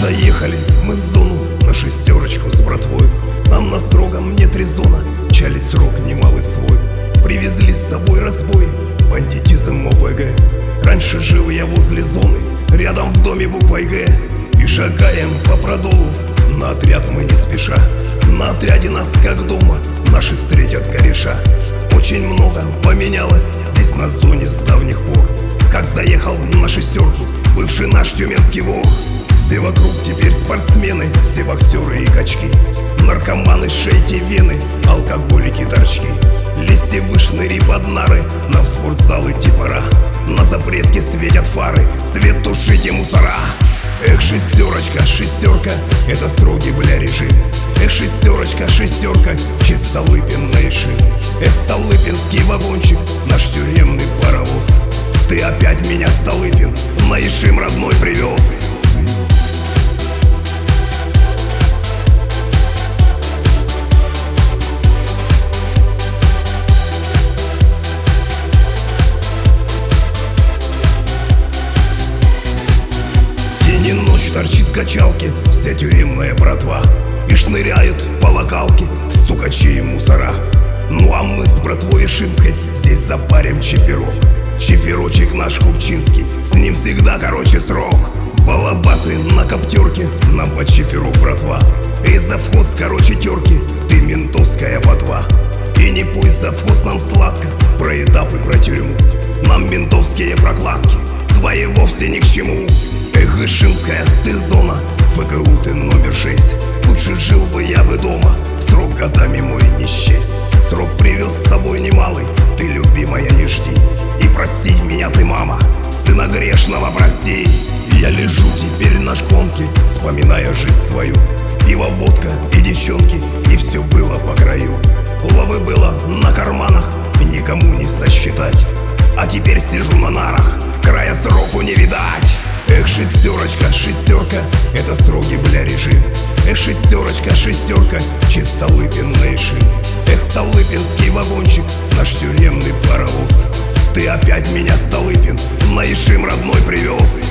Заехали мы в зону на шестерочку с братвой. Нам на строгом нет резона чалить срок немалый свой. Привезли с собой разбои, бандитизм ОПГ. Раньше жил я возле зоны, рядом в доме буквой Г. И шагаем по продолу, на отряд мы не спеша. На отряде нас как дома, наши встретят кореша. Очень много поменялось здесь на зоне с давних пор. Как заехал на шестерку бывший наш тюменский вор. Все вокруг теперь спортсмены, все боксеры и качки. Наркоманы, шейте вены, алкоголики, торчки. Лезьте вы, шныри под нары, нам в спортзал идти пора. На запретке светят фары, свет тушите мусора. Эх, шестерочка, шестерка, это строгий, бля, режим. Эх, шестерочка, шестерка, честь Столыпин на Ишим. Эх, столыпинский вагончик, наш тюремный паровоз. Ты опять меня, Столыпин, на Ишим родной привез. День и ночь торчит в качалке вся тюремная братва. И шныряют по локалке стукачи и мусора. Ну а мы с братвой ишимской здесь запарим чиферок. Чиферочек наш купчинский, с ним всегда короче срок. Балабасы на коптерке, нам по чиферу, братва. И завхоз короче терки, ты ментовская ботва. И не пусть завхоз нам сладко про этапы, про тюрьму. Нам ментовские прокладки твои вовсе ни к чему. Эх, ишимская ты зона, ФКУ ты номер 6. Лучше жил бы я бы дома, срок годами мой не счесть. Срок привез с собой немалый, ты, любимая, не жди. И прости меня ты, мама, сына грешного прости. Я лежу теперь на шконке, вспоминая жизнь свою. Пиво, водка и девчонки, и все было по краю. Лавы было на карманах, никому не сосчитать. А теперь сижу на нарах, края сроку не видать. Эх, шестерочка, шестерка, это строгий, бля, режим. Эх, шестерочка, шестерка, честь Столыпин на Ишим. Эх, столыпинский вагончик, наш тюремный паровоз. Ты опять меня, Столыпин, на Ишим родной привез.